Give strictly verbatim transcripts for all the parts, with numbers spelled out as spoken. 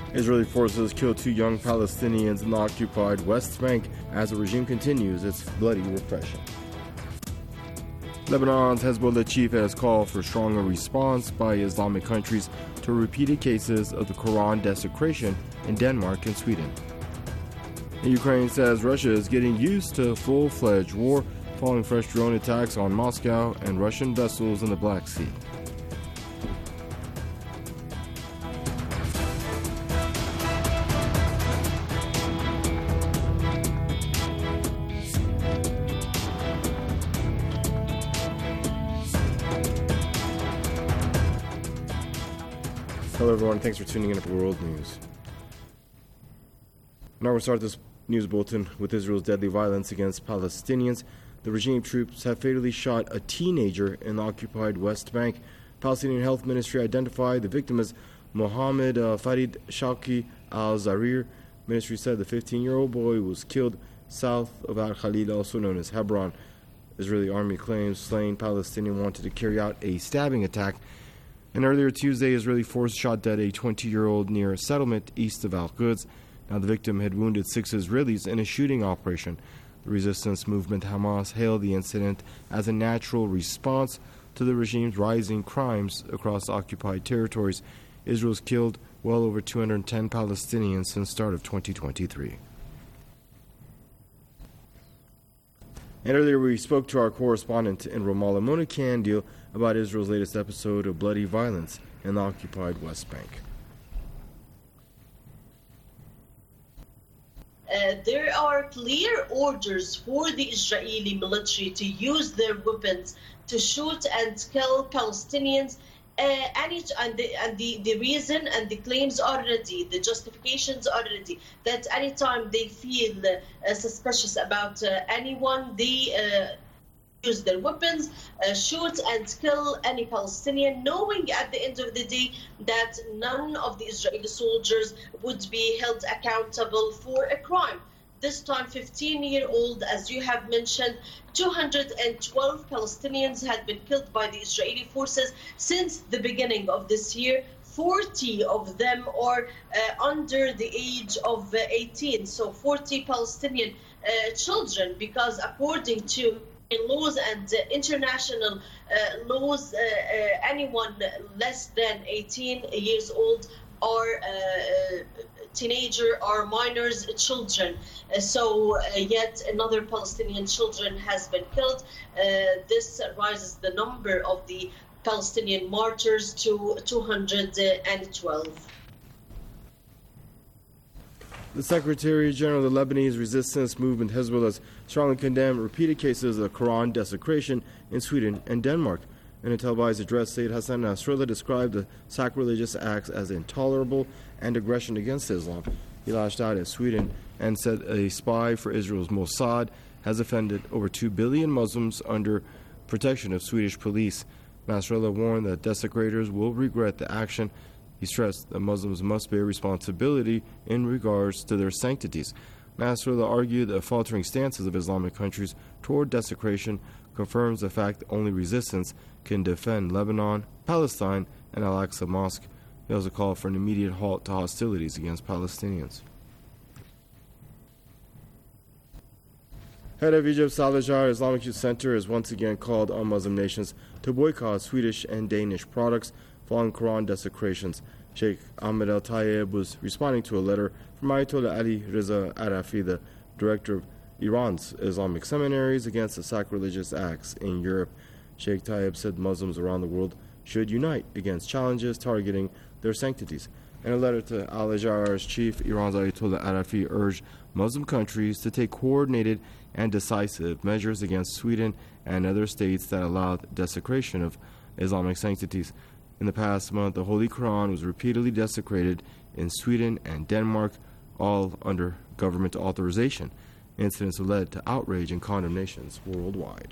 Israeli forces killed two young Palestinians in the occupied West Bank as the regime continues its bloody repression. Lebanon's Hezbollah chief has called for stronger response by Islamic countries to repeated cases of the Quran desecration in Denmark and Sweden. And Ukraine says Russia is getting used to full-fledged war following fresh drone attacks on Moscow and Russian vessels in the Black Sea. Hello everyone, thanks for tuning in to World News. Now we'll start this news bulletin with Israel's deadly violence against Palestinians. The regime troops have fatally shot a teenager in the occupied West Bank. Palestinian Health Ministry identified the victim as Mohammed uh, Farid Shawki al-Zarir. Ministry said the fifteen-year-old boy was killed south of Al-Khalil, also known as Hebron. Israeli army claims slain Palestinian wanted to carry out a stabbing attack. And earlier Tuesday, Israeli force shot dead a twenty-year-old near a settlement east of Al-Quds. Now, the victim had wounded six Israelis in a shooting operation. The resistance movement Hamas hailed the incident as a natural response to the regime's rising crimes across occupied territories. Israel's killed well over two hundred ten Palestinians since the start of twenty twenty-three. And earlier we spoke to our correspondent in Ramallah, Mona Kandil, about Israel's latest episode of bloody violence in the occupied West Bank. Uh, there are clear orders for the Israeli military to use their weapons to shoot and kill Palestinians. Uh, any, and the, and the, the reason and the claims are ready, the justifications are ready, that anytime they feel uh, suspicious about uh, anyone, they uh, use their weapons, uh, shoot and kill any Palestinian, knowing at the end of the day that none of the Israeli soldiers would be held accountable for a crime. This time, fifteen-year-old, as you have mentioned, two hundred twelve Palestinians had been killed by the Israeli forces since the beginning of this year. forty of them are uh, under the age of uh, eighteen, so forty Palestinian uh, children, because according to laws and uh, international uh, laws, uh, uh, anyone less than eighteen years old are uh, teenager or minors children. Uh, so uh, yet another Palestinian children has been killed. Uh, this rises the number of the Palestinian martyrs to two hundred twelve. The Secretary General of the Lebanese resistance movement Hezbollah has strongly condemned repeated cases of Quran desecration in Sweden and Denmark. In a televised address, Sayyid Hassan Nasrallah described the sacrilegious acts as intolerable and aggression against Islam. He lashed out at Sweden and said a spy for Israel's Mossad has offended over two billion Muslims under protection of Swedish police. Nasrallah warned that desecrators will regret the action. He stressed that Muslims must bear responsibility in regards to their sanctities. Nasrallah argued that faltering stances of Islamic countries toward desecration confirms the fact that only resistance can defend Lebanon, Palestine, and Al-Aqsa Mosque. He also called for an immediate halt to hostilities against Palestinians. Head of Egypt's Al-Azhar Islamic Youth Center has once again called on Muslim nations to boycott Swedish and Danish products following Quran desecrations. Sheikh Ahmed Al-Tayeb was responding to a letter from Ayatollah Ali Reza Arafi, the director of Iran's Islamic seminaries, against the sacrilegious acts in Europe. Sheikh Tayeb said Muslims around the world should unite against challenges targeting their sanctities. In a letter to Al-Azhar's chief, Iran's Ayatollah Arafi urged Muslim countries to take coordinated and decisive measures against Sweden and other states that allowed desecration of Islamic sanctities. In the past month, the Holy Quran was repeatedly desecrated in Sweden and Denmark, all under government authorization. Incidents led to outrage and condemnations worldwide.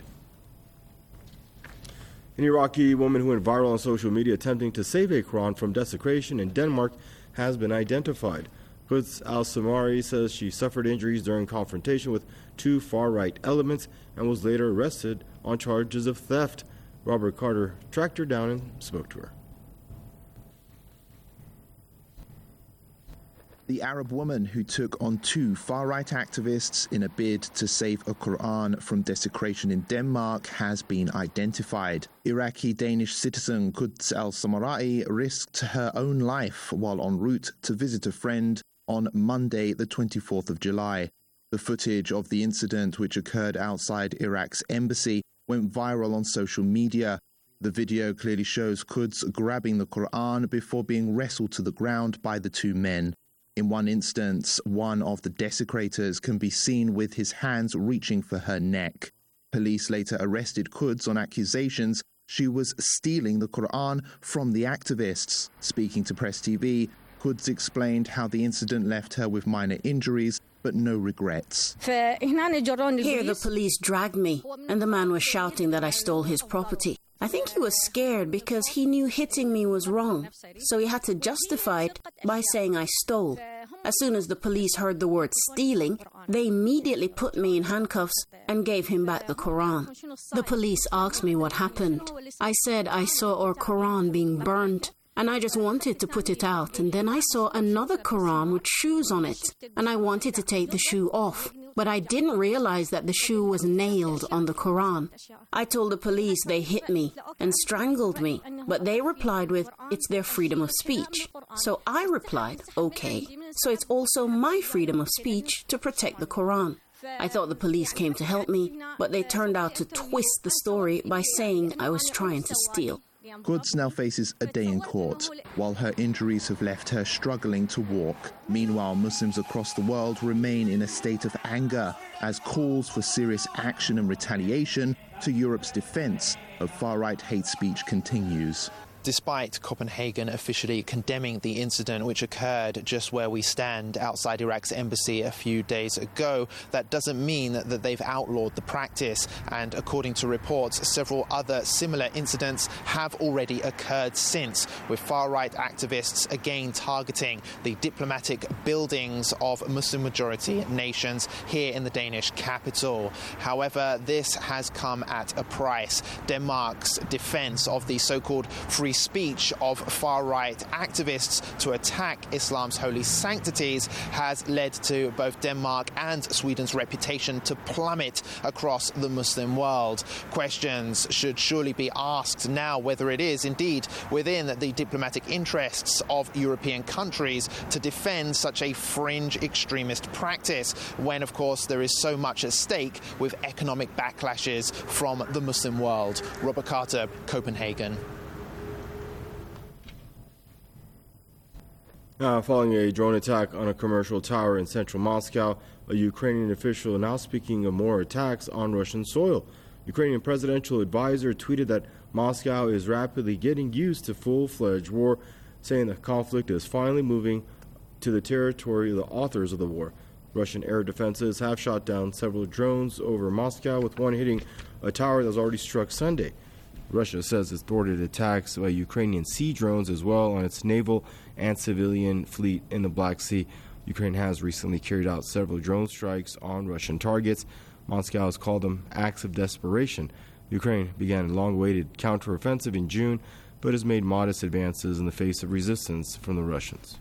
An Iraqi woman who went viral on social media attempting to save a Quran from desecration in Denmark has been identified. Quds al-Samari says she suffered injuries during confrontation with two far-right elements and was later arrested on charges of theft. Robert Carter tracked her down and spoke to her. The Arab woman who took on two far-right activists in a bid to save a Quran from desecration in Denmark has been identified. Iraqi-Danish citizen Quds al-Samarai risked her own life while en route to visit a friend on Monday, the twenty-fourth of July. The footage of the incident, which occurred outside Iraq's embassy, went viral on social media. The video clearly shows Quds grabbing the Quran before being wrestled to the ground by the two men. In one instance, one of the desecrators can be seen with his hands reaching for her neck. Police later arrested Quds on accusations she was stealing the Quran from the activists. Speaking to Press T V, Quds explained how the incident left her with minor injuries but no regrets. Here the police dragged me and the man was shouting that I stole his property. I think he was scared because he knew hitting me was wrong, so he had to justify it by saying I stole. As soon as the police heard the word stealing, they immediately put me in handcuffs and gave him back the Quran. The police asked me what happened. I said I saw our Quran being burned, and I just wanted to put it out, and then I saw another Quran with shoes on it, and I wanted to take the shoe off. But I didn't realize that the shoe was nailed on the Quran. I told the police they hit me and strangled me, but they replied with, it's their freedom of speech. So I replied, okay, so it's also my freedom of speech to protect the Quran. I thought the police came to help me, but they turned out to twist the story by saying I was trying to steal. Quds now faces a day in court, while her injuries have left her struggling to walk. Meanwhile, Muslims across the world remain in a state of anger as calls for serious action and retaliation to Europe's defense of far-right hate speech continues. Despite Copenhagen officially condemning the incident which occurred just where we stand outside Iraq's embassy a few days ago, that doesn't mean that they've outlawed the practice. And according to reports, several other similar incidents have already occurred since, with far-right activists again targeting the diplomatic buildings of Muslim-majority nations here in the Danish capital. However, this has come at a price. Denmark's defense of the so-called free speech of far-right activists to attack Islam's holy sanctities has led to both Denmark and Sweden's reputation to plummet across the Muslim world. Questions should surely be asked now whether it is indeed within the diplomatic interests of European countries to defend such a fringe extremist practice when, of course, there is so much at stake with economic backlashes from the Muslim world. Robert Carter, Copenhagen. Uh, following a drone attack on a commercial tower in central Moscow, a Ukrainian official now speaking of more attacks on Russian soil. Ukrainian presidential advisor tweeted that Moscow is rapidly getting used to full-fledged war, saying the conflict is finally moving to the territory of the authors of the war. Russian air defenses have shot down several drones over Moscow, with one hitting a tower that was already struck Sunday. Russia says it's thwarted attacks by Ukrainian sea drones as well on its naval and civilian fleet in the Black Sea. Ukraine has recently carried out several drone strikes on Russian targets. Moscow has called them acts of desperation. Ukraine began a long-awaited counteroffensive in June, but has made modest advances in the face of resistance from the Russians.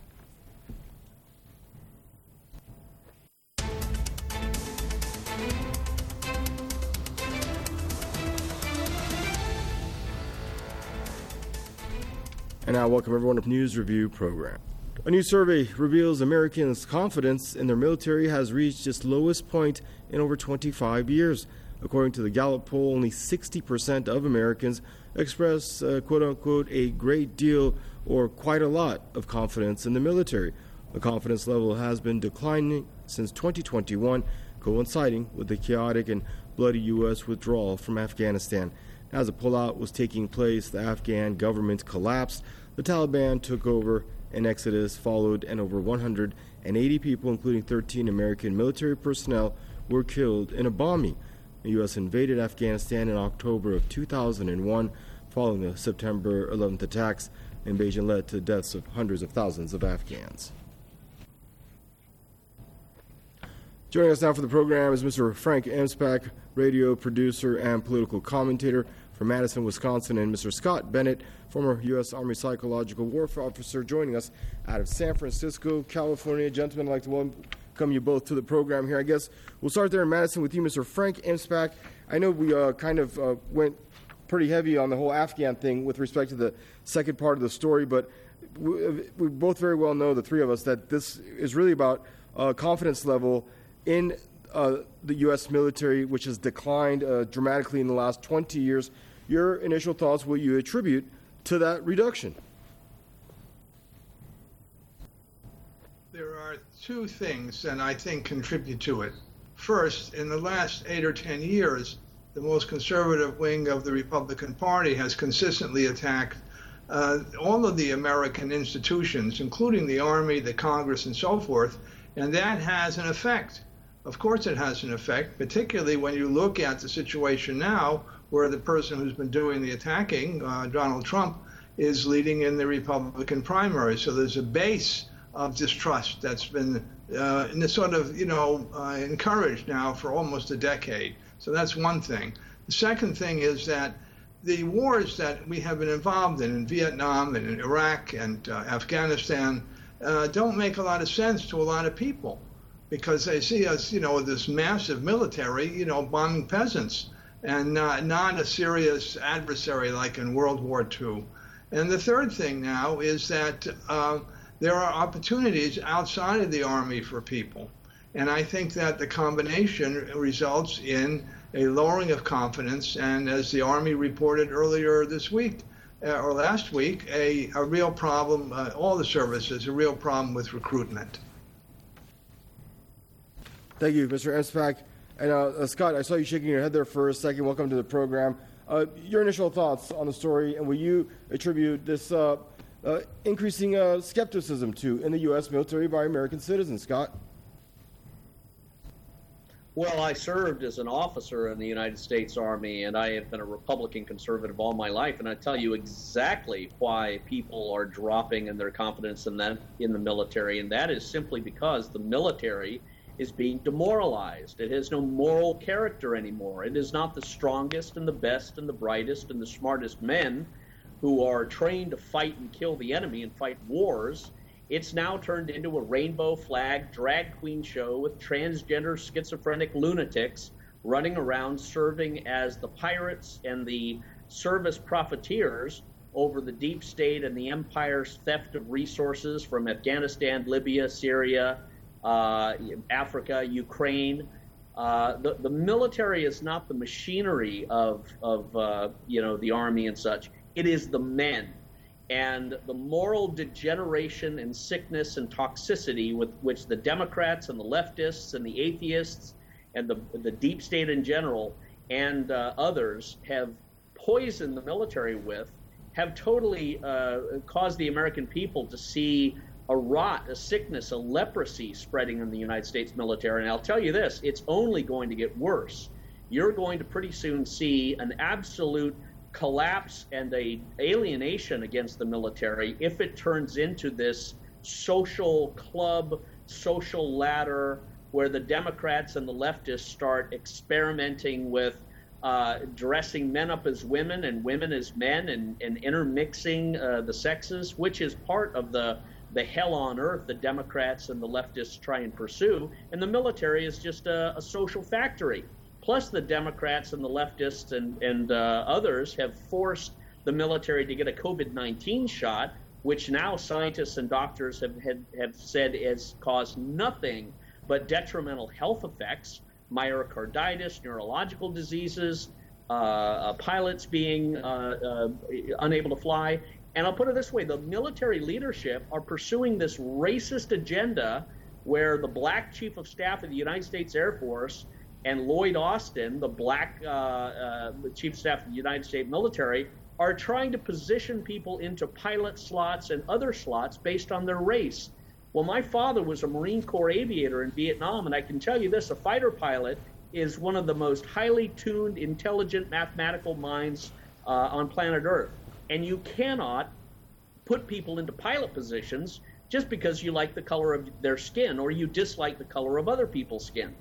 And now, welcome everyone to the News Review program. A new survey reveals Americans' confidence in their military has reached its lowest point in over twenty-five years. According to the Gallup poll, only sixty percent of Americans express, uh, quote-unquote, a great deal or quite a lot of confidence in the military. The confidence level has been declining since twenty twenty-one, coinciding with the chaotic and bloody U S withdrawal from Afghanistan. As the pullout was taking place, the Afghan government collapsed, the Taliban took over, an exodus followed, and over one hundred eighty people, including thirteen American military personnel, were killed in a bombing. The U S invaded Afghanistan in October of two thousand one, following the September eleventh attacks. The invasion led to the deaths of hundreds of thousands of Afghans. Joining us now for the program is Mister Frank Emspak, radio producer and political commentator from Madison, Wisconsin, and Mister Scott Bennett, former U S. Army Psychological Warfare Officer, joining us out of San Francisco, California. Gentlemen, I'd like to welcome you both to the program here. I guess we'll start there in Madison with you, Mister Frank Emspak. I know we uh, kind of uh, went pretty heavy on the whole Afghan thing with respect to the second part of the story, but we, we both very well know, the three of us, that this is really about uh, confidence level in uh, the U S military, which has declined uh, dramatically in the last twenty years. Your initial thoughts, what you attribute to that reduction? There are two things that I think contribute to it. First, in the last eight or ten years, the most conservative wing of the Republican Party has consistently attacked uh, all of the American institutions, including the Army, the Congress, and so forth, and that has an effect. Of course it has an effect, particularly when you look at the situation now where the person who's been doing the attacking, uh, Donald Trump, is leading in the Republican primary. So there's a base of distrust that's been uh, in this sort of, you know, uh, encouraged now for almost a decade. So that's one thing. The second thing is that the wars that we have been involved in, in Vietnam and in Iraq and uh, Afghanistan, uh, don't make a lot of sense to a lot of people because they see us, you know, this massive military, you know, bombing peasants and uh, not a serious adversary like in World War Two. And the third thing now is that uh, there are opportunities outside of the Army for people. And I think that the combination results in a lowering of confidence, and as the Army reported earlier this week, uh, or last week, a, a real problem, uh, all the services, a real problem with recruitment. Thank you, Mister Emspak. And uh, uh, Scott, I saw you shaking your head there for a second. Welcome to the program. Uh, your initial thoughts on the story, and will you attribute this uh, uh, increasing uh, skepticism to in the U S military by American citizens, Scott? Well, I served as an officer in the United States Army, and I have been a Republican conservative all my life, and I tell you exactly why people are dropping in their confidence in that in the military, and that is simply because the military is being demoralized. It has no moral character anymore. It is not the strongest and the best and the brightest and the smartest men who are trained to fight and kill the enemy and fight wars. It's now turned into a rainbow flag drag queen show with transgender schizophrenic lunatics running around serving as the pirates and the service profiteers over the deep state and the empire's theft of resources from Afghanistan, Libya, Syria, uh, Africa, Ukraine. Uh, the, the military is not the machinery of, of uh, you know, the Army and such. It is the men. And the moral degeneration and sickness and toxicity with which the Democrats and the leftists and the atheists and the, the deep state in general and uh, others have poisoned the military with have totally uh, caused the American people to see a rot, a sickness, a leprosy spreading in the United States military. And I'll tell you this, it's only going to get worse. You're going to pretty soon see an absolute collapse and a alienation against the military if it turns into this social club, social ladder where the Democrats and the leftists start experimenting with uh, dressing men up as women and women as men and, and intermixing uh, the sexes, which is part of the the hell on earth the Democrats and the leftists try and pursue. And the military is just a, a social factory. Plus, the Democrats and the leftists and, and uh, others have forced the military to get a COVID nineteen shot, which now scientists and doctors have, have, have said has caused nothing but detrimental health effects, myocarditis, neurological diseases, uh, uh, pilots being uh, uh, unable to fly. And I'll put it this way, the military leadership are pursuing this racist agenda where the black chief of staff of the United States Air Force and Lloyd Austin, the black uh, uh, chief of staff of the United States military, are trying to position people into pilot slots and other slots based on their race. Well, my father was a Marine Corps aviator in Vietnam, and I can tell you this, a fighter pilot is one of the most highly tuned, intelligent, mathematical minds uh, on planet Earth. And you cannot put people into pilot positions just because you like the color of their skin or you dislike the color of other people's skin.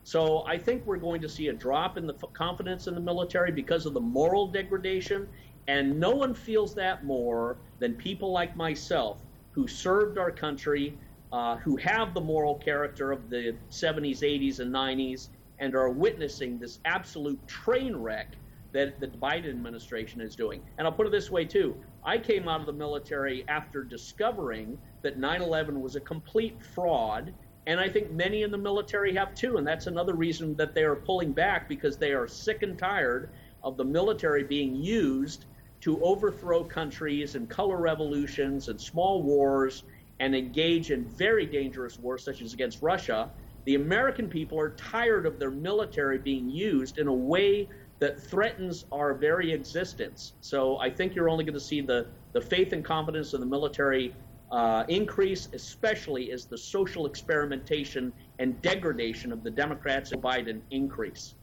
So I think we're going to see a drop in the confidence in the military because of the moral degradation, and no one feels that more than people like myself who served our country, uh, who have the moral character of the seventies, eighties, and nineties, and are witnessing this absolute train wreck that the Biden administration is doing. And I'll put it this way, too. I came out of the military after discovering that nine eleven was a complete fraud, and I think many in the military have, too. And that's another reason that they are pulling back, because they are sick and tired of the military being used to overthrow countries and color revolutions and small wars and engage in very dangerous wars, such as against Russia. The American people are tired of their military being used in a way that threatens our very existence. So I think you're only going to see the, the faith and confidence in the military uh, increase, especially as the social experimentation and degradation of the Democrats and Biden increase.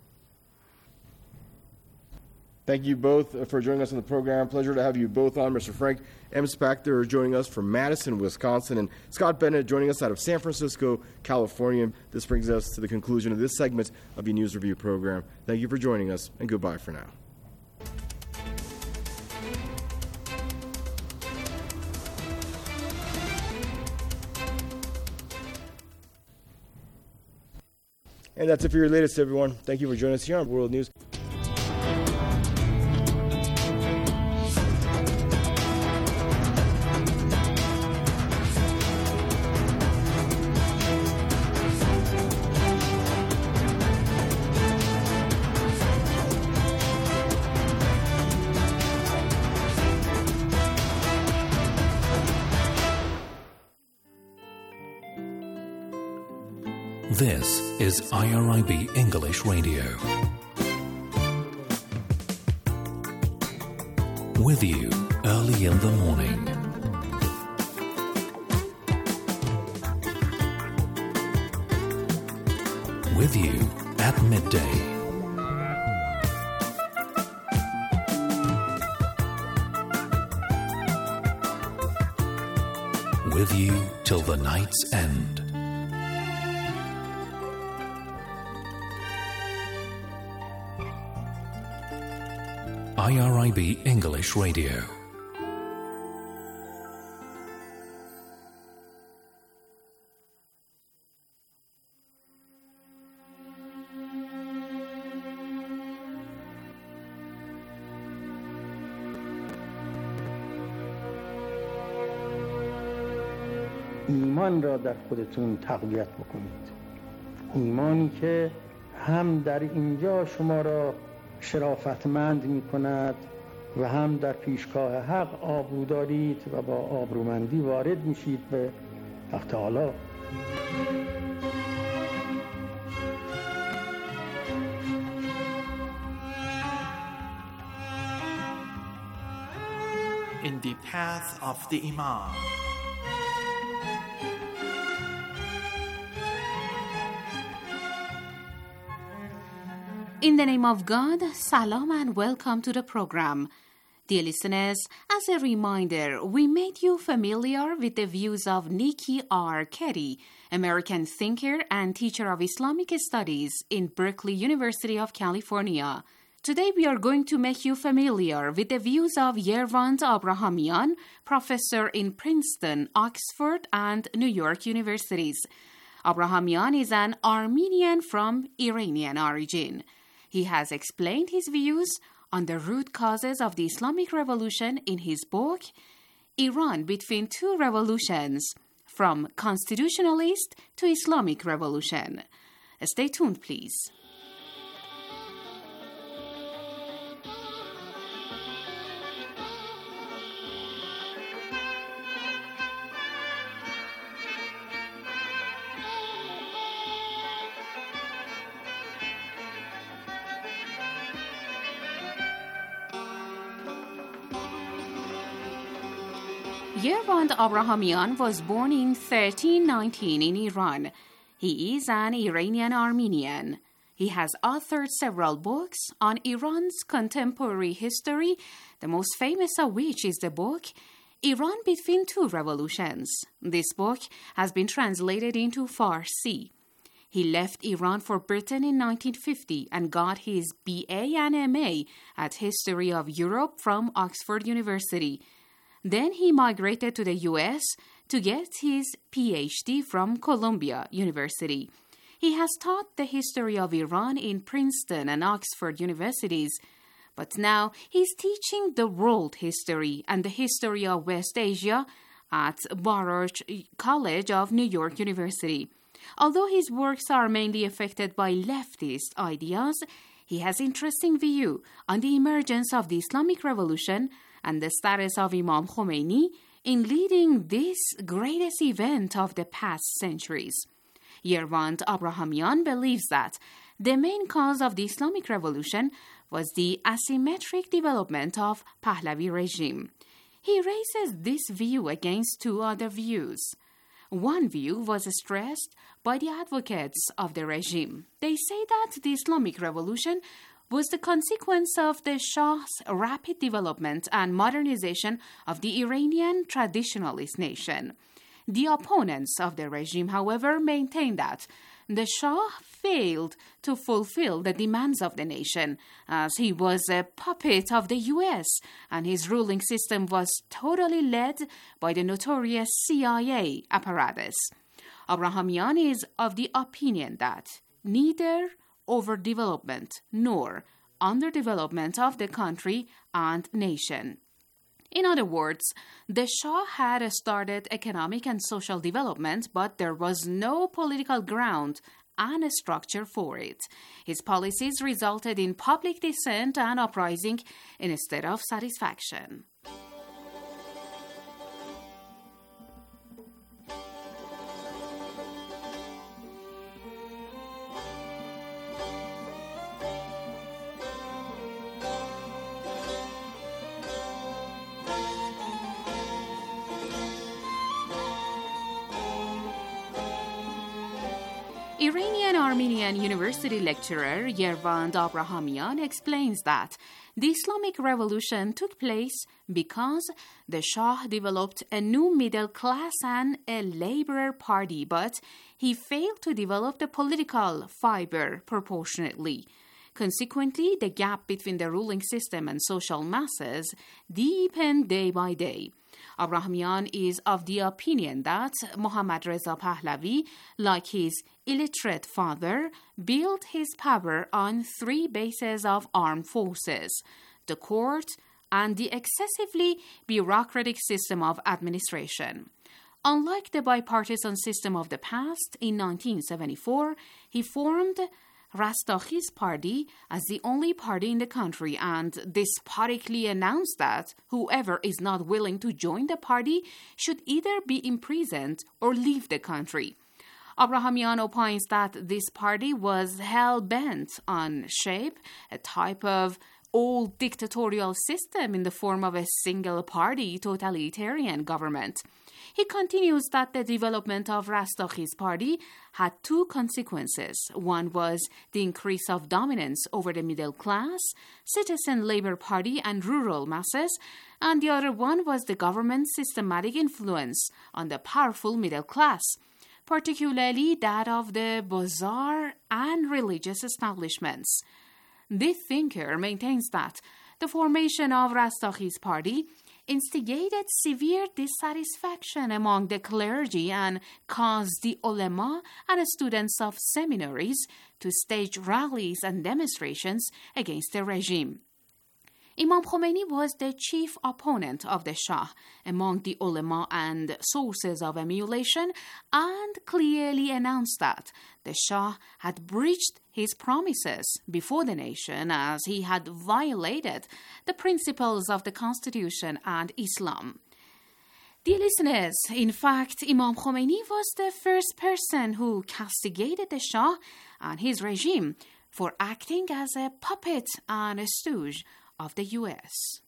Thank you both for joining us on the program. Pleasure to have you both on. Mister Frank M. Spector joining us from Madison, Wisconsin, and Scott Bennett joining us out of San Francisco, California. This brings us to the conclusion of this segment of the News Review program. Thank you for joining us, and goodbye for now. And that's it for your latest, everyone. Thank you for joining us here on World News. This is I R I B English Radio. With you early in the morning. With you at midday. With you till the night's end. I R I B English Radio. ایمان را در خودتون تقویت بکنید. ایمانی که هم در اینجا شما را شرافتمند می کند و هم در پیشگاه حق آبرو دارید و با آبرومندی وارد میشید به حق تعالی. In the path of the Imam. In the name of God, salam and welcome to the program. Dear listeners, as a reminder, we made you familiar with the views of Nikki R. Keddie, American thinker and teacher of Islamic studies in Berkeley University of California. Today we are going to make you familiar with the views of Yervand Abrahamian, professor in Princeton, Oxford, and New York universities. Abrahamian is an Armenian from Iranian origin. He has explained his views on the root causes of the Islamic Revolution in his book, Iran Between Two Revolutions, From Constitutionalist to Islamic Revolution. Stay tuned, please. Yervand Abrahamian was born in thirteen nineteen in Iran. He is an Iranian Armenian. He has authored several books on Iran's contemporary history, the most famous of which is the book Iran Between Two Revolutions. This book has been translated into Farsi. He left Iran for Britain in nineteen fifty and got his B A and M A at History of Europe from Oxford University. Then he migrated to the U S to get his P H D from Columbia University. He has taught the history of Iran in Princeton and Oxford universities, but now he's teaching the world history and the history of West Asia at Baruch College of New York University. Although his works are mainly affected by leftist ideas, he has interesting view on the emergence of the Islamic Revolution and the status of Imam Khomeini in leading this greatest event of the past centuries. Yervand Abrahamian believes that the main cause of the Islamic Revolution was the asymmetric development of Pahlavi regime. He raises this view against two other views. One view was stressed by the advocates of the regime. They say that the Islamic Revolution was the consequence of the Shah's rapid development and modernization of the Iranian traditionalist nation. The opponents of the regime, however, maintain that the Shah failed to fulfill the demands of the nation, as he was a puppet of the U S, and his ruling system was totally led by the notorious C I A apparatus. Abrahamian is of the opinion that neither overdevelopment nor underdevelopment of the country and nation. In other words, the Shah had started economic and social development, but there was no political ground and a structure for it. His policies resulted in public dissent and uprising instead of satisfaction. Iranian Armenian University lecturer Yervand Abrahamian explains that the Islamic Revolution took place because the Shah developed a new middle class and a laborer party, but he failed to develop the political fiber proportionately. Consequently, the gap between the ruling system and social masses deepened day by day. Abrahamian is of the opinion that Mohammad Reza Pahlavi, like his illiterate father, built his power on three bases of armed forces: the court and the excessively bureaucratic system of administration. Unlike the bipartisan system of the past, in nineteen seventy-four, he formed Rastakhi's party as the only party in the country and despotically announced that whoever is not willing to join the party should either be imprisoned or leave the country. Abrahamian opines that this party was hell-bent on shape a type of old dictatorial system in the form of a single-party totalitarian government. He continues that the development of Rastakhi's party had two consequences. One was the increase of dominance over the middle class, citizen labor party, and rural masses, and the other one was the government's systematic influence on the powerful middle class, particularly that of the bazaar and religious establishments. This thinker maintains that the formation of Rastakhi's party instigated severe dissatisfaction among the clergy and caused the ulema and students of seminaries to stage rallies and demonstrations against the regime. Imam Khomeini was the chief opponent of the Shah among the ulema and sources of emulation, and clearly announced that the Shah had breached his promises before the nation, as he had violated the principles of the Constitution and Islam. Dear listeners, in fact, Imam Khomeini was the first person who castigated the Shah and his regime for acting as a puppet and a stooge of the U S.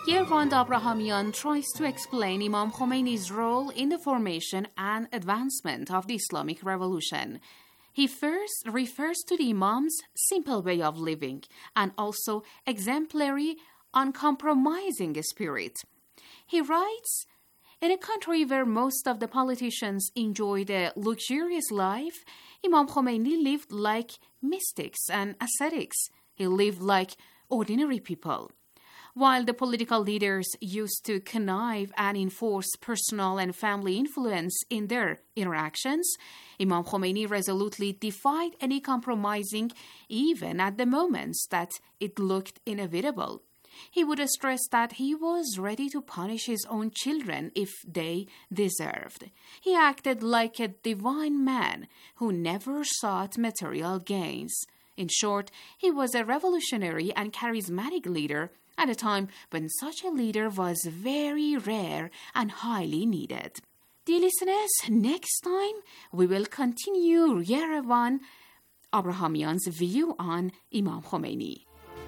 Yervand Abrahamian tries to explain Imam Khomeini's role in the formation and advancement of the Islamic Revolution. He first refers to the Imam's simple way of living and also exemplary, uncompromising spirit. He writes, in a country where most of the politicians enjoyed a luxurious life, Imam Khomeini lived like mystics and ascetics. He lived like ordinary people. While the political leaders used to connive and enforce personal and family influence in their interactions, Imam Khomeini resolutely defied any compromising, even at the moments that it looked inevitable. He would stress that he was ready to punish his own children if they deserved. He acted like a divine man who never sought material gains. In short, he was a revolutionary and charismatic leader at a time when such a leader was very rare and highly needed. Dear listeners, next time we will continue Yervand Abrahamian's view on Imam Khomeini.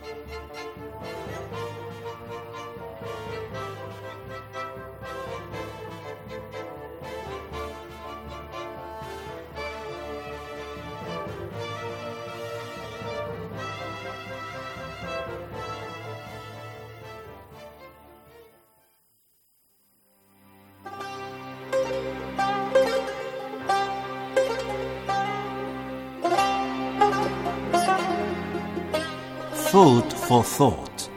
Food for thought.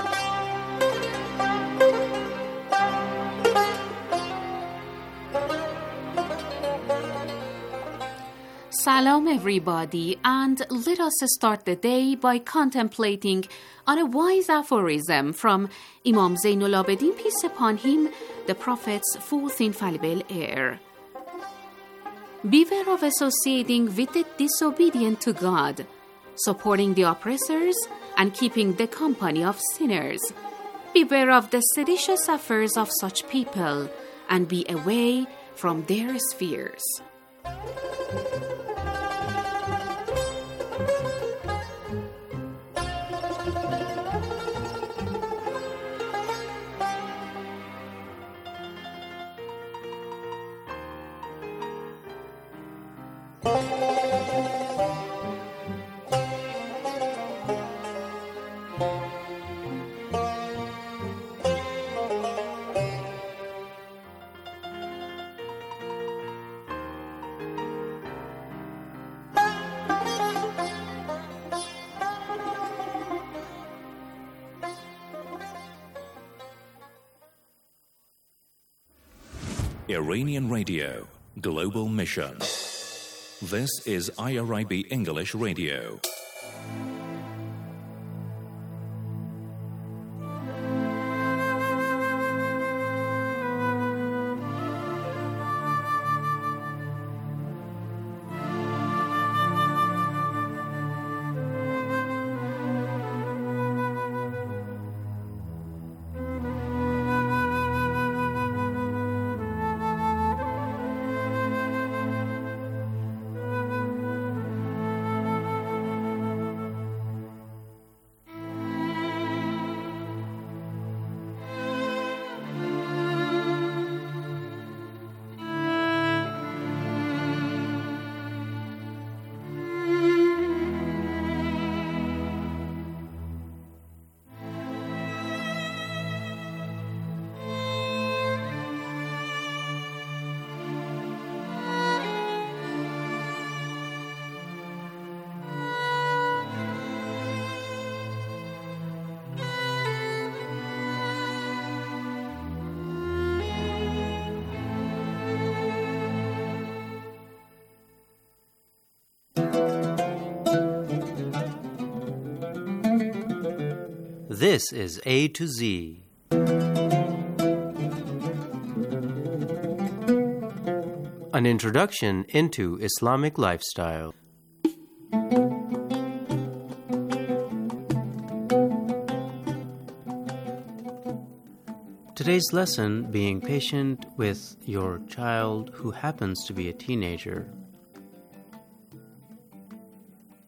Salam everybody, and let us start the day by contemplating on a wise aphorism from Imam Zainul Abidin, peace upon him, the Prophet's fourth infallible heir. Beware of associating with the disobedient to God, supporting the oppressors, and keeping the company of sinners. Beware of the seditious affairs of such people, and be away from their spheres. Iranian Radio, Global Mission. This is I R I B English Radio. This is A to Z. An introduction into Islamic lifestyle. Today's lesson, being patient with your child who happens to be a teenager.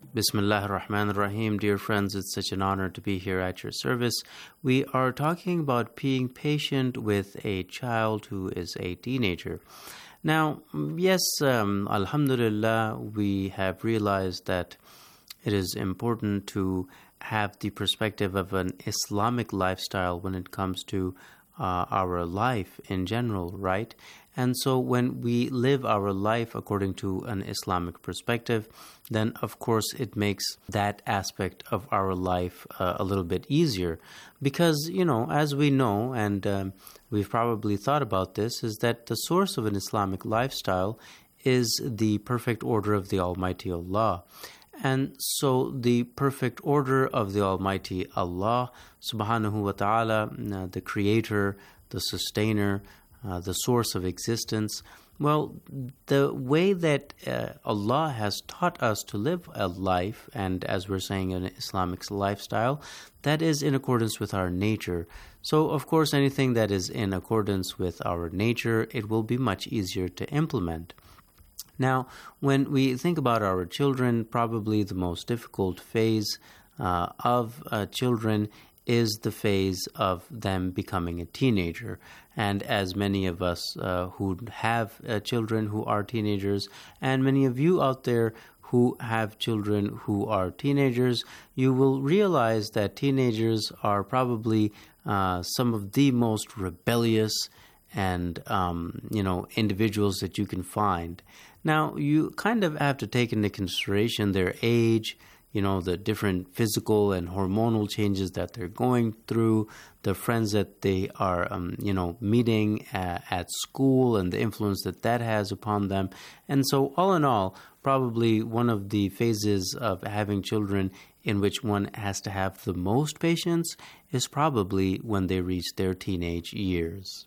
Bismillah ar-Rahman ar-Rahim. Dear friends, it's such an honor to be here at your service. We are talking about being patient with a child who is a teenager. Now, yes, um, alhamdulillah, we have realized that it is important to have the perspective of an Islamic lifestyle when it comes to uh, our life in general, right? And so when we live our life according to an Islamic perspective, then of course it makes that aspect of our life uh, a little bit easier. Because, you know, as we know, and um, we've probably thought about this, is that the source of an Islamic lifestyle is the perfect order of the Almighty Allah. And so the perfect order of the Almighty Allah, subhanahu wa ta'ala, uh, the creator, the sustainer, uh, the source of existence, well, the way that uh, Allah has taught us to live a life, and as we're saying, an Islamic lifestyle, that is in accordance with our nature. So, of course, anything that is in accordance with our nature, it will be much easier to implement. Now, when we think about our children, probably the most difficult phase uh, of uh, children is the phase of them becoming a teenager. And as many of us uh, who have uh, children who are teenagers, and many of you out there who have children who are teenagers, you will realize that teenagers are probably uh, some of the most rebellious and, um, you know, individuals that you can find. Now, you kind of have to take into consideration their age, you know, the different physical and hormonal changes that they're going through, the friends that they are, um, you know, meeting at, at school and the influence that that has upon them. And so all in all, probably one of the phases of having children in which one has to have the most patience is probably when they reach their teenage years.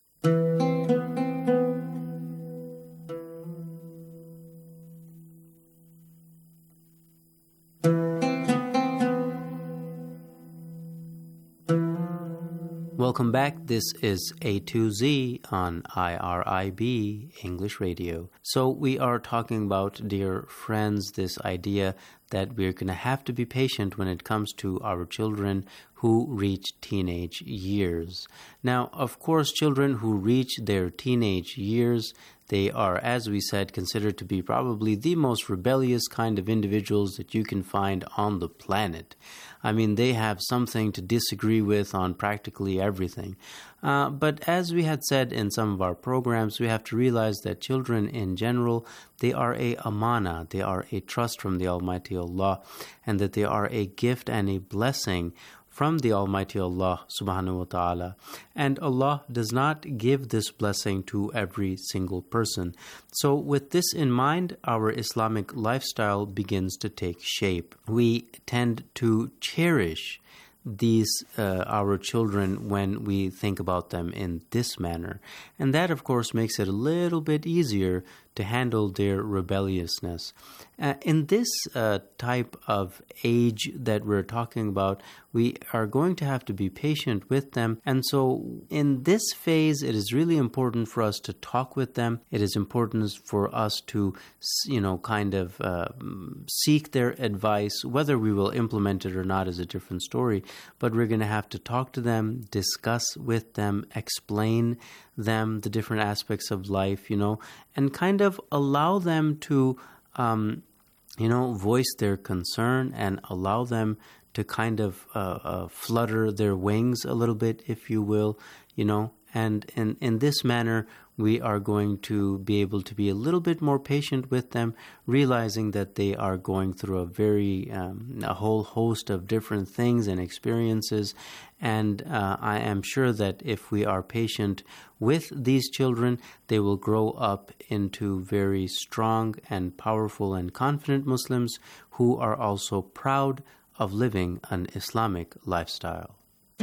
Welcome back. This is A to Z on I R I B English Radio. So we are talking about, dear friends, this idea that we're going to have to be patient when it comes to our children who reach teenage years. Now, of course, children who reach their teenage years, they are, as we said, considered to be probably the most rebellious kind of individuals that you can find on the planet. I mean, they have something to disagree with on practically everything. Uh, but as we had said in some of our programs, we have to realize that children in general, they are a amana, they are a trust from the Almighty Allah, and that they are a gift and a blessing from the Almighty Allah subhanahu wa ta'ala. And Allah does not give this blessing to every single person. So with this in mind, our Islamic lifestyle begins to take shape. We tend to cherish these uh, our children when we think about them in this manner. And that, of course, makes it a little bit easier to handle their rebelliousness. Uh, in this uh, type of age that we're talking about, we are going to have to be patient with them. And so in this phase, it is really important for us to talk with them. It is important for us to, you know, kind of uh, seek their advice. Whether we will implement it or not is a different story. But we're going to have to talk to them, discuss with them, explain them the different aspects of life, you know, and kind of allow them to, um, you know, voice their concern and allow them to kind of uh, uh, flutter their wings a little bit, if you will, you know. And in, in this manner, we are going to be able to be a little bit more patient with them, realizing that they are going through a very, um, a whole host of different things and experiences. And uh, I am sure that if we are patient with these children, they will grow up into very strong and powerful and confident Muslims who are also proud of living an Islamic lifestyle.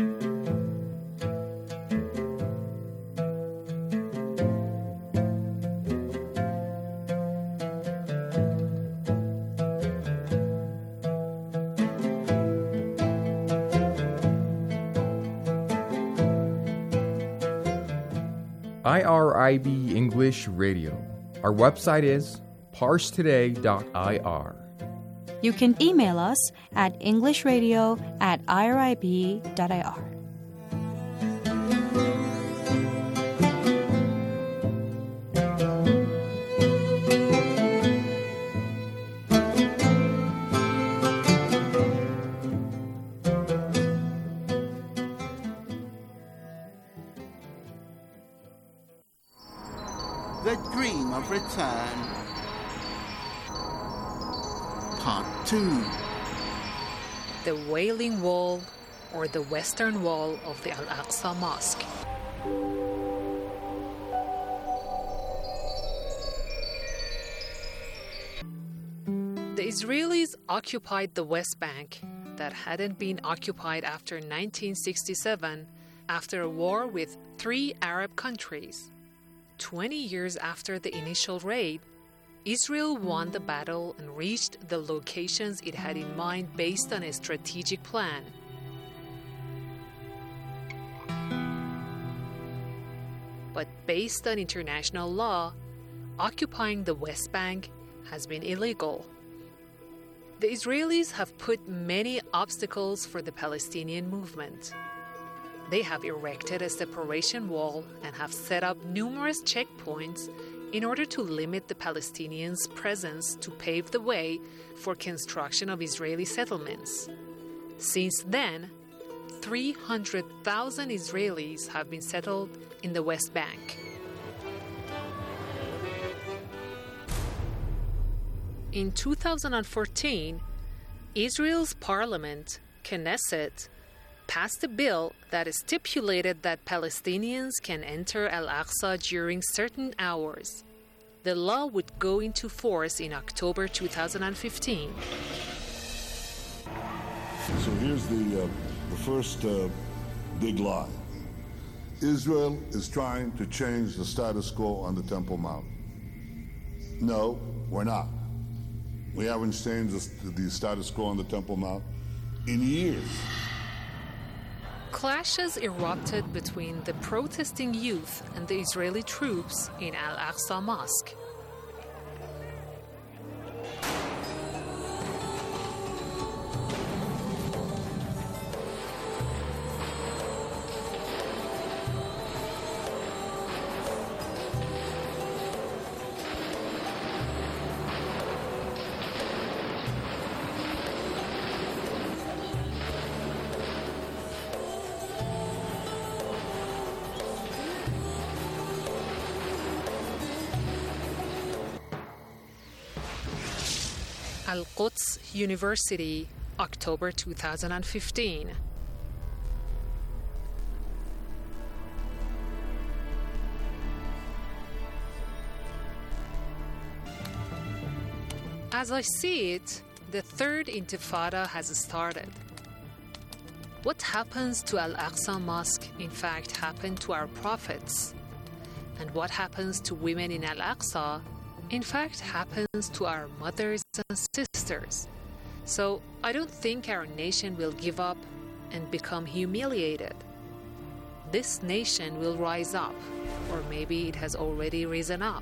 I R I B English Radio. Our website is parse today dot I R. You can email us at englishradio at irib.ir. The Dream of Return. Part two. The Wailing Wall, or the Western Wall of the Al-Aqsa Mosque. The Israelis occupied the West Bank that hadn't been occupied after nineteen sixty-seven, after a war with three Arab countries. Twenty years after the initial raid, Israel won the battle and reached the locations it had in mind based on a strategic plan. But based on international law, occupying the West Bank has been illegal. The Israelis have put many obstacles for the Palestinian movement. They have erected a separation wall and have set up numerous checkpoints in order to limit the Palestinians' presence to pave the way for construction of Israeli settlements. Since then, three hundred thousand Israelis have been settled in the West Bank. In two thousand fourteen, Israel's parliament, Knesset, passed a bill that stipulated that Palestinians can enter Al-Aqsa during certain hours. The law would go into force in October two thousand fifteen. So here's the, uh, the first uh, big lie. Israel is trying to change the status quo on the Temple Mount. No, we're not. We haven't changed the, the status quo on the Temple Mount in years. Clashes erupted between the protesting youth and the Israeli troops in Al-Aqsa Mosque. Al-Quds University, October two thousand fifteen. As I see it, the third intifada has started. What happens to Al-Aqsa Mosque, in fact, happened to our prophets. And what happens to women in Al-Aqsa, in fact, happens to our mothers and sisters. So I don't think our nation will give up and become humiliated. This nation will rise up, or maybe it has already risen up.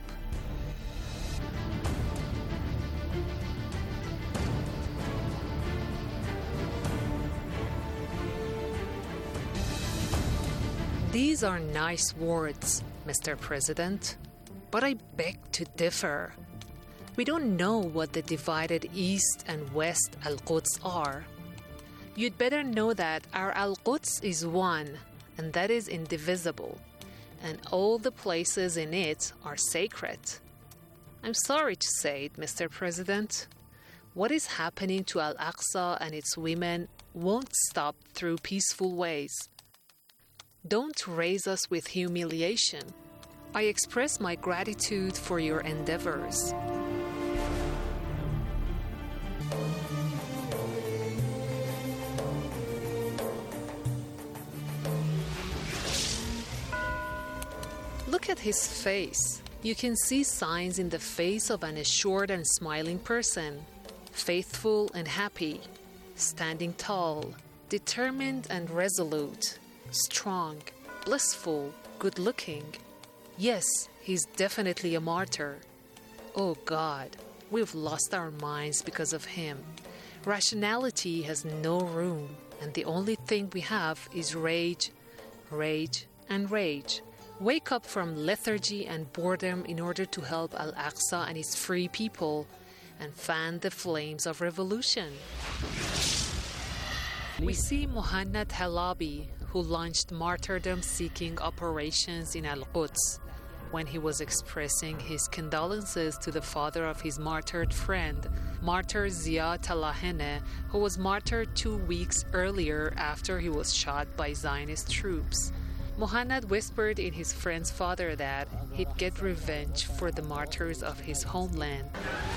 These are nice words, Mister President. But I beg to differ. We don't know what the divided East and West Al-Quds are. You'd better know that our Al-Quds is one, and that is indivisible, and all the places in it are sacred. I'm sorry to say it, Mister President. What is happening to Al-Aqsa and its women won't stop through peaceful ways. Don't raise us with humiliation. I express my gratitude for your endeavors. Look at his face. You can see signs in the face of an assured and smiling person, faithful and happy, standing tall, determined and resolute, strong, blissful, good-looking. Yes, he's definitely a martyr. Oh God, We've lost our minds because of him. Rationality has no room, and the only thing we have is rage, rage, and rage. Wake up from lethargy and boredom in order to help Al-Aqsa and its free people and fan the flames of revolution. We see Muhannad Halabi, who launched martyrdom-seeking operations in Al-Quds, when he was expressing his condolences to the father of his martyred friend, martyr Zia Talahene, who was martyred two weeks earlier after he was shot by Zionist troops. Muhannad whispered in his friend's father that he'd get revenge for the martyrs of his homeland.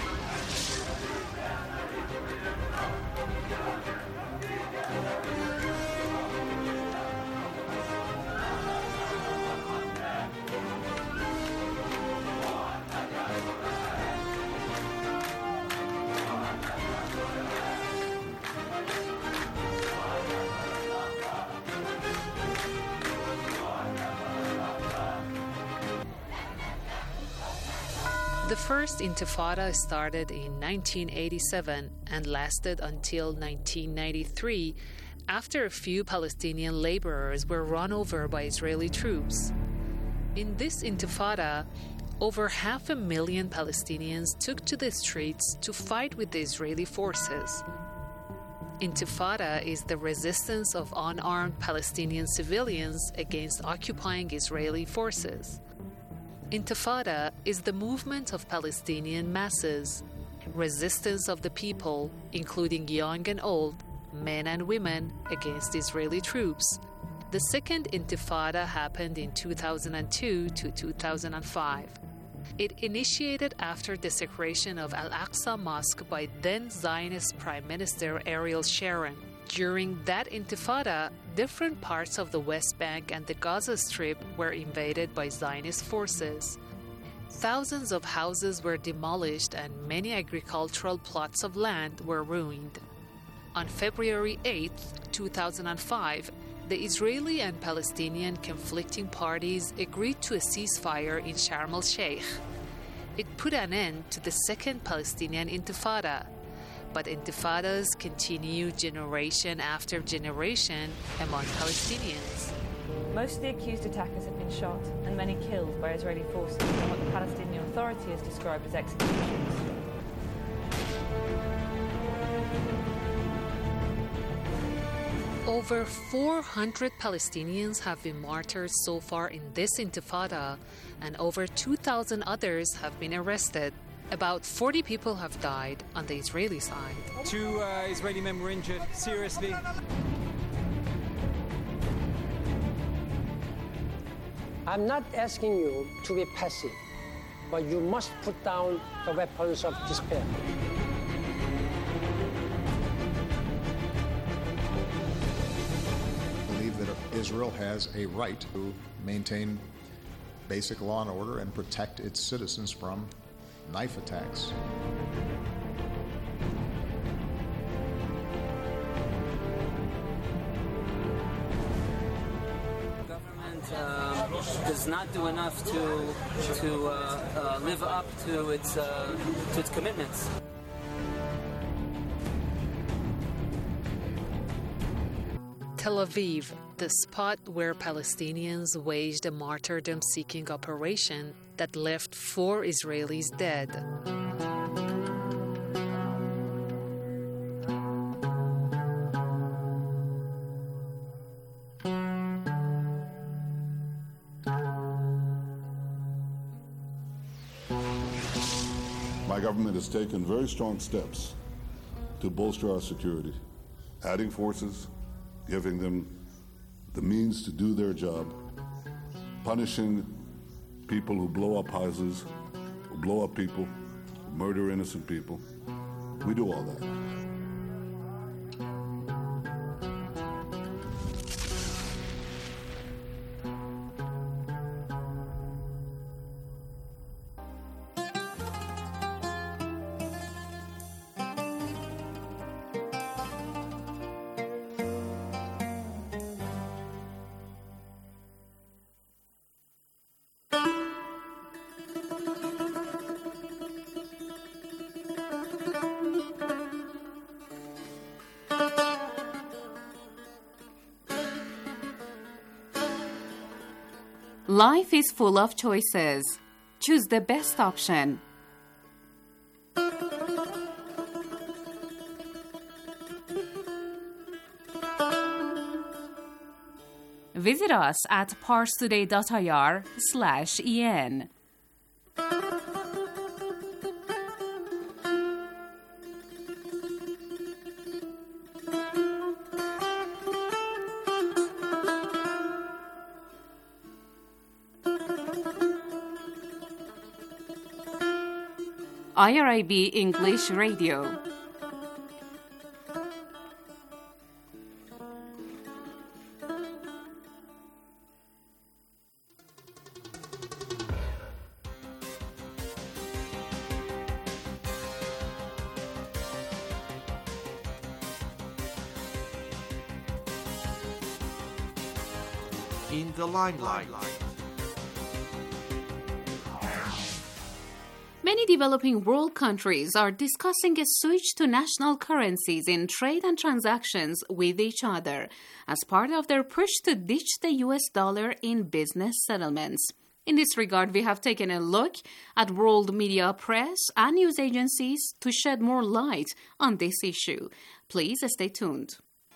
The first Intifada started in nineteen eighty-seven and lasted until nineteen ninety-three, after a few Palestinian laborers were run over by Israeli troops. In this Intifada, over half a million Palestinians took to the streets to fight with the Israeli forces. Intifada is the resistance of unarmed Palestinian civilians against occupying Israeli forces. Intifada is the movement of Palestinian masses, resistance of the people, including young and old, men and women, against Israeli troops. The second Intifada happened in two thousand two to two thousand five. It initiated after desecration of Al-Aqsa Mosque by then Zionist Prime Minister Ariel Sharon. During that Intifada, different parts of the West Bank and the Gaza Strip were invaded by Zionist forces. Thousands of houses were demolished and many agricultural plots of land were ruined. On February eighth, two thousand five, the Israeli and Palestinian conflicting parties agreed to a ceasefire in Sharm el-Sheikh. It put an end to the second Palestinian Intifada. But intifadas continue generation after generation among Palestinians. Most of the accused attackers have been shot and many killed by Israeli forces in what the Palestinian Authority has described as executions. Over four hundred Palestinians have been martyred so far in this Intifada, and over two thousand others have been arrested. About forty people have died on the Israeli side. Two uh, Israeli men were injured seriously. I'm not asking you to be passive, but you must put down the weapons of despair. I believe that Israel has a right to maintain basic law and order and protect its citizens from knife attacks. The government uh, does not do enough to to uh, uh, live up to its uh, to its commitments. Tel Aviv, the spot where Palestinians waged a martyrdom-seeking operation that left four Israelis dead. My government has taken very strong steps to bolster our security, adding forces, giving them the means to do their job, punishing people who blow up houses, who blow up people, who murder innocent people. We do all that. Life is full of choices. Choose the best option. Visit us at parstoday.ir slash en. I R I B English Radio. In the limelight. Many developing world countries are discussing a switch to national currencies in trade and transactions with each other as part of their push to ditch the U S dollar in business settlements. In this regard, we have taken a look at world media, press, and news agencies to shed more light on this issue. Please stay tuned.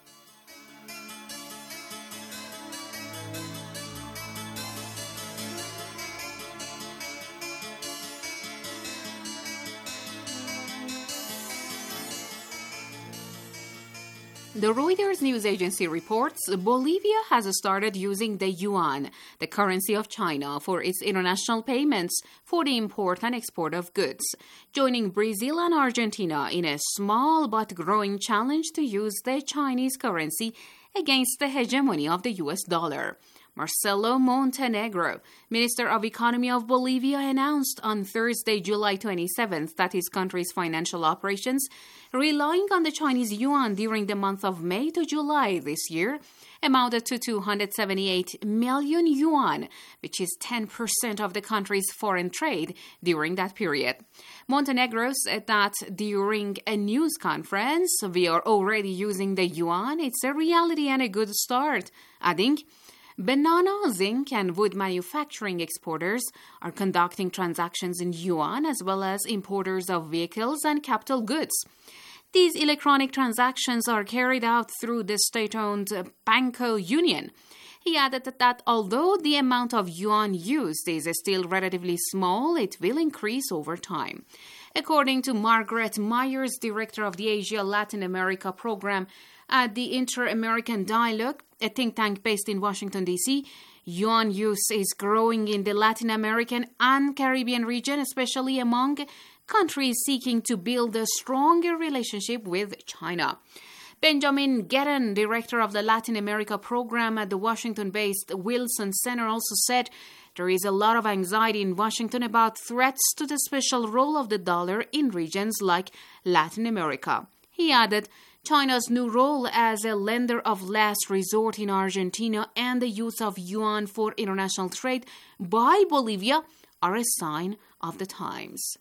The Reuters news agency reports Bolivia has started using the yuan, the currency of China, for its international payments for the import and export of goods, joining Brazil and Argentina in a small but growing challenge to use the Chinese currency against the hegemony of the U S dollar. Marcelo Montenegro, Minister of Economy of Bolivia, announced on Thursday, July twenty-seventh, that his country's financial operations, relying on the Chinese yuan during the month of May to July this year, amounted to two hundred seventy-eight million yuan, which is ten percent of the country's foreign trade during that period. Montenegro said that during a news conference, "We are already using the yuan. It's a reality and a good start," adding, "Banana, zinc, and wood manufacturing exporters are conducting transactions in yuan as well as importers of vehicles and capital goods. These electronic transactions are carried out through the state-owned Banco Union." He added that, that although the amount of yuan used is still relatively small, it will increase over time. According to Margaret Myers, director of the Asia-Latin America program at the Inter-American Dialogue, a think tank based in Washington, D C, yuan use is growing in the Latin American and Caribbean region, especially among countries seeking to build a stronger relationship with China. Benjamin Guerin, director of the Latin America program at the Washington-based Wilson Center, also said there is a lot of anxiety in Washington about threats to the special role of the dollar in regions like Latin America. He added, China's new role as a lender of last resort in Argentina and the use of yuan for international trade by Bolivia are a sign of the times.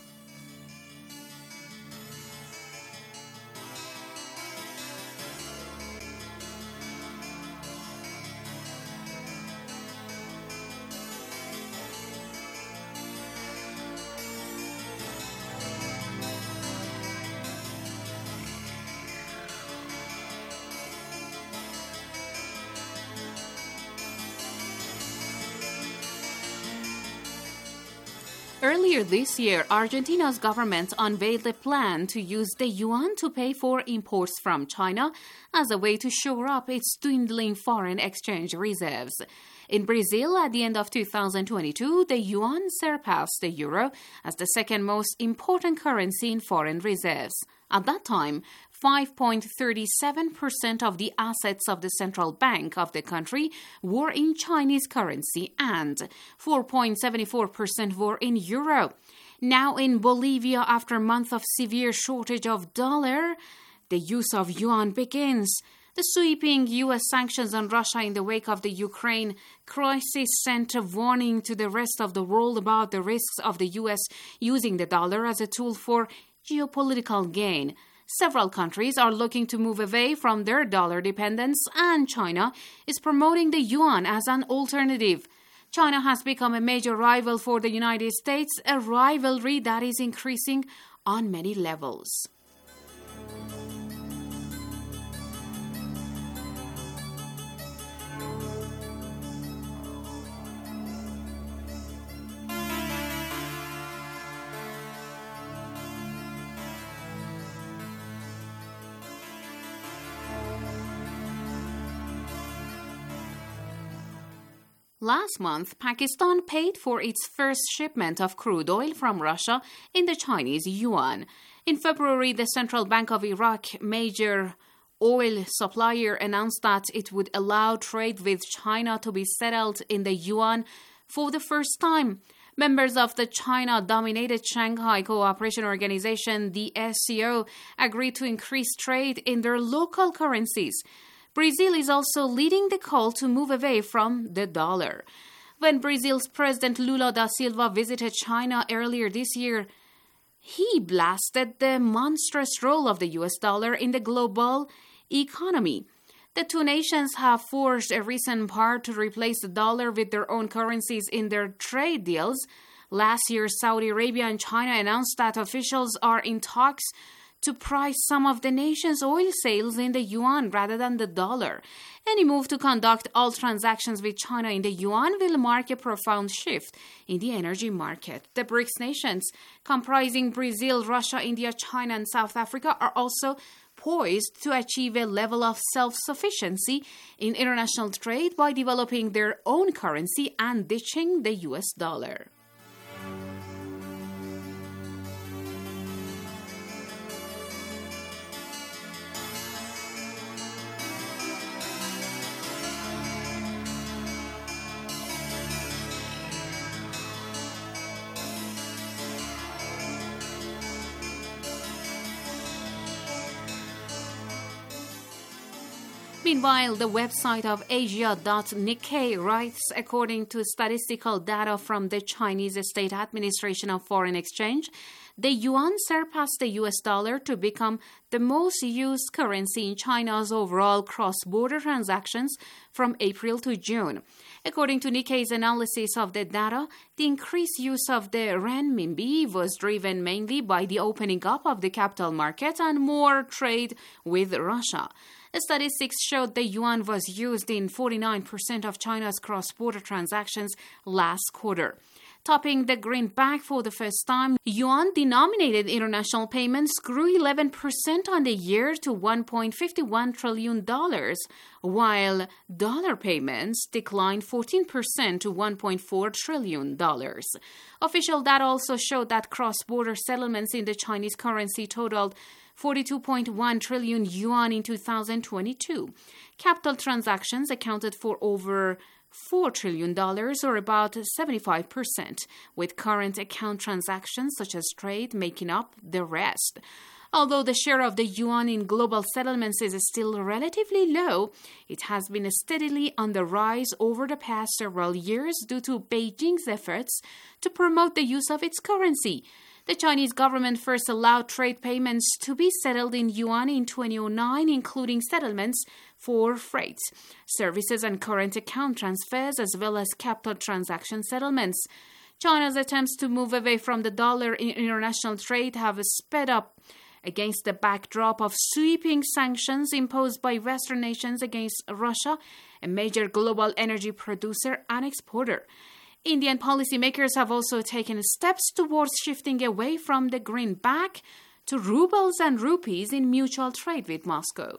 Earlier this year, Argentina's government unveiled a plan to use the yuan to pay for imports from China as a way to shore up its dwindling foreign exchange reserves. In Brazil, at the end of two thousand twenty-two, the yuan surpassed the euro as the second most important currency in foreign reserves. At that time, five point three seven percent of the assets of the central bank of the country were in Chinese currency and four point seven four percent were in euro. Now in Bolivia, after a month of severe shortage of dollar, the use of yuan begins. The sweeping U S sanctions on Russia in the wake of the Ukraine crisis sent a warning to the rest of the world about the risks of the U S using the dollar as a tool for geopolitical gain. Several countries are looking to move away from their dollar dependence, and China is promoting the yuan as an alternative. China has become a major rival for the United States, a rivalry that is increasing on many levels. Last month, Pakistan paid for its first shipment of crude oil from Russia in the Chinese yuan. In February, the Central Bank of Iraq, major oil supplier, announced that it would allow trade with China to be settled in the yuan for the first time. Members of the China-dominated Shanghai Cooperation Organization, the S C O, agreed to increase trade in their local currencies. Brazil is also leading the call to move away from the dollar. When Brazil's President Lula da Silva visited China earlier this year, he blasted the monstrous role of the U S dollar in the global economy. The two nations have forged a recent part to replace the dollar with their own currencies in their trade deals. Last year, Saudi Arabia and China announced that officials are in talks to price some of the nation's oil sales in the yuan rather than the dollar. Any move to conduct all transactions with China in the yuan will mark a profound shift in the energy market. The BRICS nations, comprising Brazil, Russia, India, China, and South Africa, are also poised to achieve a level of self-sufficiency in international trade by developing their own currency and ditching the U S dollar. Meanwhile, the website of asia dot nikkei writes, according to statistical data from the Chinese State Administration of Foreign Exchange, the yuan surpassed the U S dollar to become the most used currency in China's overall cross-border transactions from April to June. According to Nikkei's analysis of the data, the increased use of the renminbi was driven mainly by the opening up of the capital market and more trade with Russia. Statistics showed the yuan was used in forty-nine percent of China's cross-border transactions last quarter. Topping the greenback for the first time, yuan-denominated international payments grew eleven percent on the year to one point five one trillion dollars, while dollar payments declined fourteen percent to one point four trillion dollars. Official data also showed that cross-border settlements in the Chinese currency totaled forty-two point one trillion yuan in two thousand twenty-two. Capital transactions accounted for over four trillion dollars, or about seventy-five percent, with current account transactions such as trade making up the rest. Although the share of the yuan in global settlements is still relatively low, it has been steadily on the rise over the past several years due to Beijing's efforts to promote the use of its currency. The Chinese government first allowed trade payments to be settled in yuan in two thousand nine, including settlements for freight, services, and current account transfers, as well as capital transaction settlements. China's attempts to move away from the dollar in international trade have sped up against the backdrop of sweeping sanctions imposed by Western nations against Russia, a major global energy producer and exporter. Indian policymakers have also taken steps towards shifting away from the greenback to rubles and rupees in mutual trade with Moscow.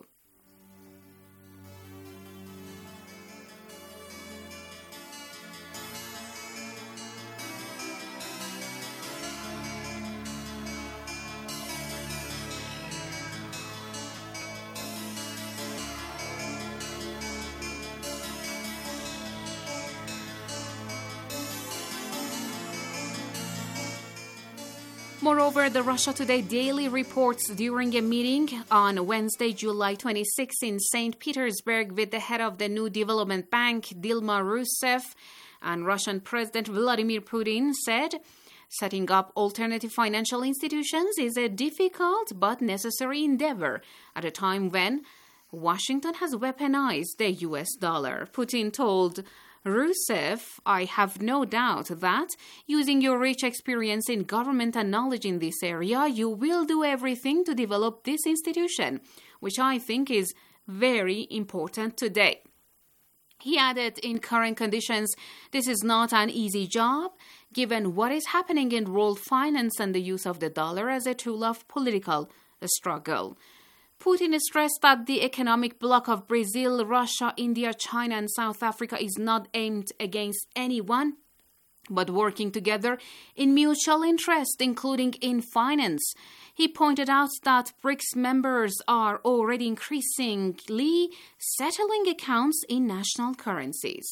Moreover, the Russia Today Daily reports during a meeting on Wednesday, July twenty-sixth in Saint Petersburg with the head of the New Development Bank, Dilma Rousseff, and Russian President Vladimir Putin said, setting up alternative financial institutions is a difficult but necessary endeavor at a time when Washington has weaponized the U S dollar. Putin told Rousseff, I have no doubt that, using your rich experience in government and knowledge in this area, you will do everything to develop this institution, which I think is very important today. He added, in current conditions, this is not an easy job, given what is happening in world finance and the use of the dollar as a tool of political struggle. Putin stressed that the economic bloc of Brazil, Russia, India, China, and South Africa is not aimed against anyone, but working together in mutual interest, including in finance. He pointed out that BRICS members are already increasingly settling accounts in national currencies.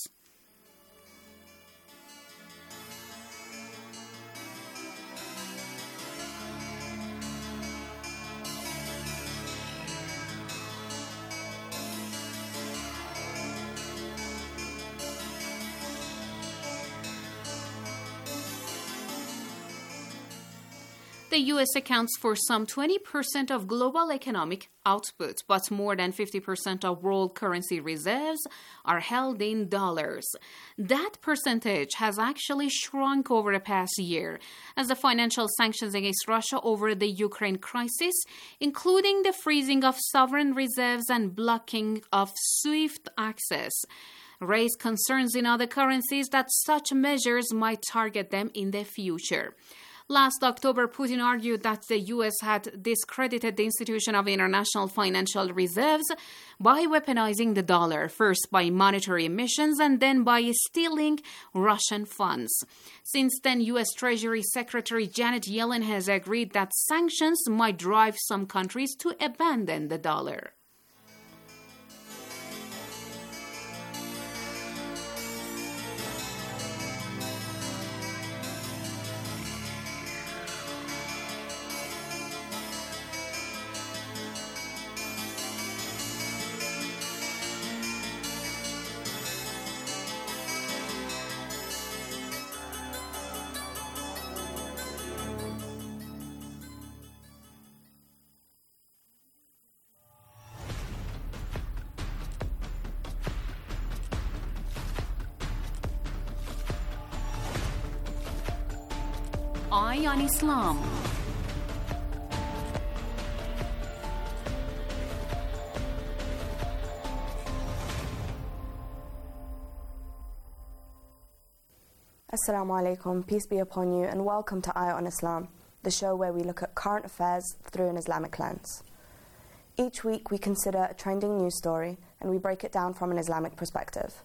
The U S accounts for some twenty percent of global economic output, but more than fifty percent of world currency reserves are held in dollars. That percentage has actually shrunk over the past year as the financial sanctions against Russia over the Ukraine crisis, including the freezing of sovereign reserves and blocking of SWIFT access, raised concerns in other currencies that such measures might target them in the future. Last October, Putin argued that the U S had discredited the institution of international financial reserves by weaponizing the dollar, first by monetary emissions and then by stealing Russian funds. Since then, U S Treasury Secretary Janet Yellen has agreed that sanctions might drive some countries to abandon the dollar. Eye on Islam. Assalamu alaikum, peace be upon you, and welcome to Eye on Islam, the show where we look at current affairs through an Islamic lens. Each week we consider a trending news story and we break it down from an Islamic perspective.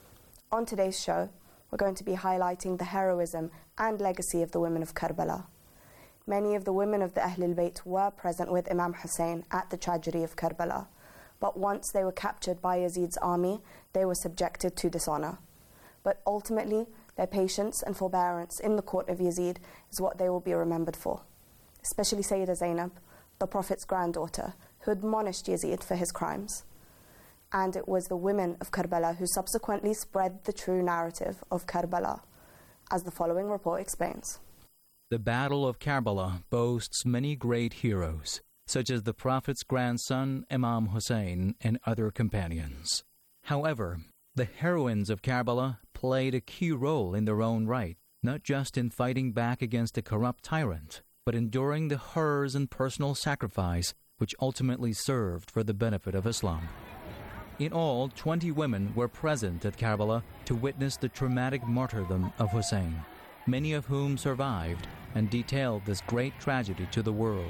On today's show, we're going to be highlighting the heroism and legacy of the women of Karbala. Many of the women of the Ahlul Bayt were present with Imam Hussein at the tragedy of Karbala, but once they were captured by Yazid's army, they were subjected to dishonor. But ultimately, their patience and forbearance in the court of Yazid is what they will be remembered for, especially Sayyidah Zainab, the Prophet's granddaughter, who admonished Yazid for his crimes. And it was the women of Karbala who subsequently spread the true narrative of Karbala, as the following report explains. The Battle of Karbala boasts many great heroes, such as the Prophet's grandson Imam Hussein and other companions. However, the heroines of Karbala played a key role in their own right, not just in fighting back against a corrupt tyrant, but enduring the horrors and personal sacrifice which ultimately served for the benefit of Islam. In all, twenty women were present at Karbala to witness the traumatic martyrdom of Hussein, many of whom survived and detailed this great tragedy to the world.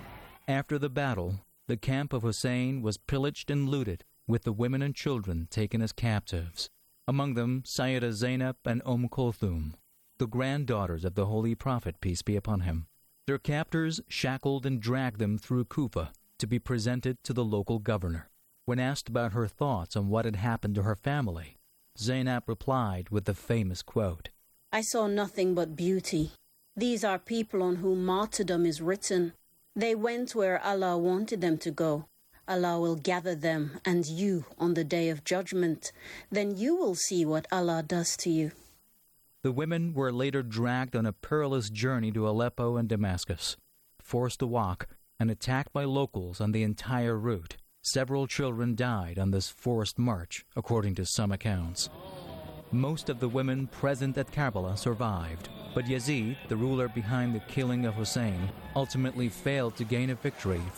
After the battle, the camp of Hussein was pillaged and looted, with the women and children taken as captives, among them Sayyidah Zainab and Umm Kulthum, the granddaughters of the Holy Prophet, peace be upon him. Their captors shackled and dragged them through Kufa to be presented to the local governor. When asked about her thoughts on what had happened to her family, Zainab replied with the famous quote, I saw nothing but beauty. These are people on whom martyrdom is written. They went where Allah wanted them to go. Allah will gather them and you on the day of judgment. Then you will see what Allah does to you. The women were later dragged on a perilous journey to Aleppo and Damascus, forced to walk, and attacked by locals on the entire route. Several children died on this forced march, according to some accounts. Most of the women present at Karbala survived, but Yazid, the ruler behind the killing of Hussein, ultimately failed to gain a victory